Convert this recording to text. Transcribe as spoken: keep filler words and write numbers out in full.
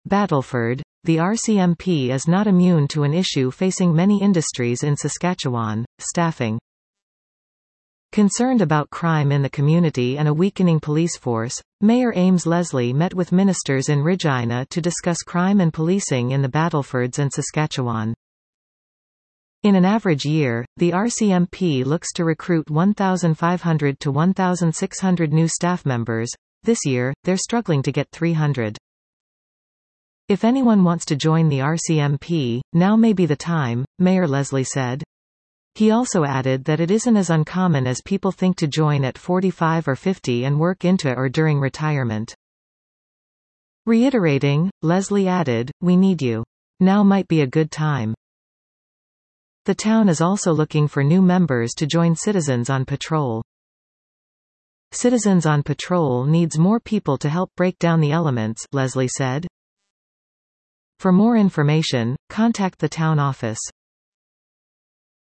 Battleford. The R C M P is not immune to an issue facing many industries in Saskatchewan: staffing. Concerned about crime in the community and a weakening police force, Mayor Ames Leslie met with ministers in Regina to discuss crime and policing in the Battlefords and Saskatchewan. In an average year, the R C M P looks to recruit one thousand five hundred to one thousand six hundred new staff members. This year, they're struggling to get three hundred. If anyone wants to join the R C M P, now may be the time, Mayor Leslie said. He also added that it isn't as uncommon as people think to join at forty-five or fifty and work into or during retirement. Reiterating, Leslie added, "We need you. Now might be a good time." The town is also looking for new members to join Citizens on Patrol. Citizens on Patrol needs more people to help break down the elements, Leslie said. For more information, contact the town office.